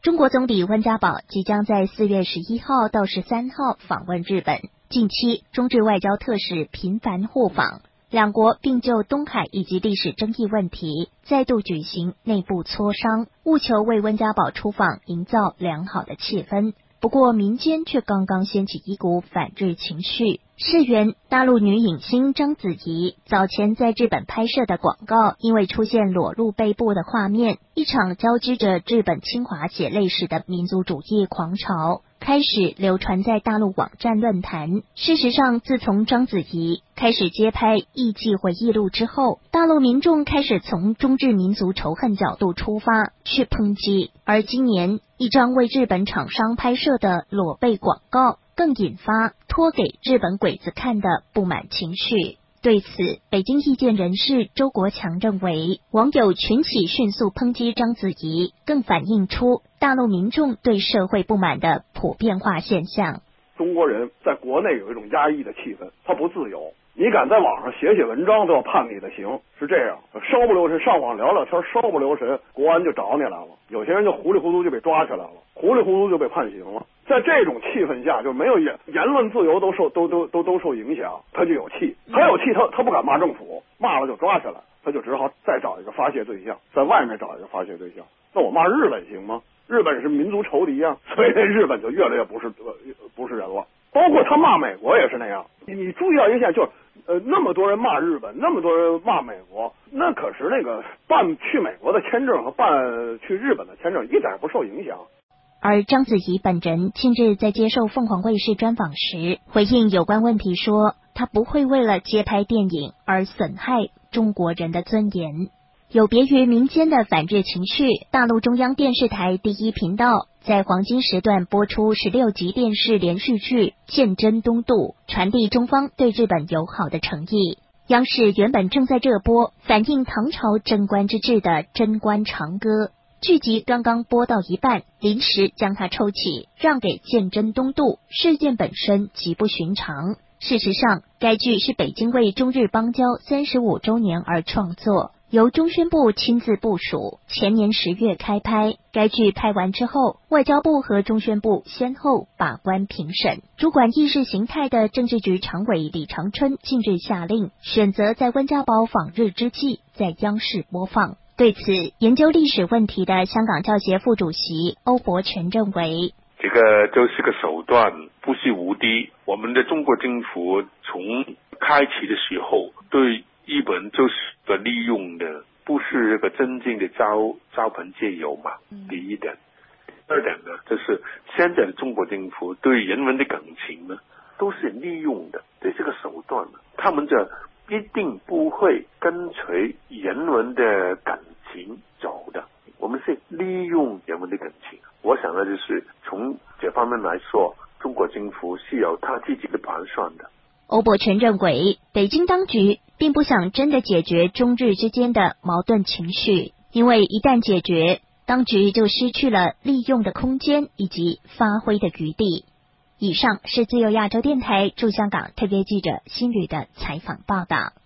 中国总理温家宝即将在4月11号到13号访问日本，近期中日外交特使频繁互访，两国并就东海以及历史争议问题再度举行内部磋商，务求为温家宝出访营造良好的气氛。不过民间却刚刚掀起一股反日情绪。事源，大陆女影星章子怡早前在日本拍摄的广告，因为出现裸露背部的画面，一场交织着日本侵华血泪史的民族主义狂潮开始流传在大陆网站论坛。事实上，自从章子怡开始接拍《艺伎回忆录》之后，大陆民众开始从中日民族仇恨角度出发去抨击，而今年一张为日本厂商拍摄的裸背广告更引发托给日本鬼子看的不满情绪。对此，北京意见人士周国强认为，网友群起迅速抨击章子怡，更反映出大陆民众对社会不满的普遍化现象。 中国人在国内有一种压抑的气氛，他不自由。你敢在网上写文章都要判你的刑，是这样，稍不留神上网聊聊天，稍不留神国安就找你来了，有些人就糊里糊涂就被抓起来了，糊里糊涂就被判刑了。在这种气氛下，就没有言论自由都受影响，他就有气，他不敢骂政府，骂了就抓起来，他就只好再找一个发泄对象，在外面找一个发泄对象。那我骂日本行吗？日本是民族仇敌啊，所以那日本就越来越不是人了。包括他骂美国也是那样，你注意到一下，就是那么多人骂日本，那么多人骂美国，那可是那个办去美国的签证和办去日本的签证一点不受影响。 而章子怡本人近日在接受凤凰卫视专访时，回应有关问题说，她不会为了接拍电影而损害中国人的尊严。有别于民间的反日情绪，大陆中央电视台第一频道在黄金时段播出16集电视连续剧《鉴真东渡》，传递中方对日本友好的诚意。央视原本正在热播反映唐朝贞观之治的《贞观长歌》，剧集刚刚播到一半，临时将它抽起，让给《鉴真东渡》，事件本身极不寻常。事实上，该剧是北京为中日邦交35周年而创作，由中宣部亲自部署，前年10月开拍。该剧拍完之后，外交部和中宣部先后把关评审。主管意识形态的政治局常委李长春近日下令，选择在温家宝访日之际在央视播放。对此，研究历史问题的香港教协副主席欧伯全认为， 这个就是个手段，不是无敌。我们的中国政府从开启的时候对日本就是个利用的，不是这个真正的招朋结友嘛。第一点，第二点呢，就是现在的中国政府对人民的感情呢，都是利用的，这是个手段的。他们这一定不会跟随人民的感情走的，我们是利用人民的感情。我想呢，就是从这方面来说，中国政府是有他自己的盘算的。 欧伯全认为，北京当局并不想真的解决中日之间的矛盾情绪，因为一旦解决，当局就失去了利用的空间以及发挥的余地。以上是自由亚洲电台驻香港特约记者辛宇的采访报道。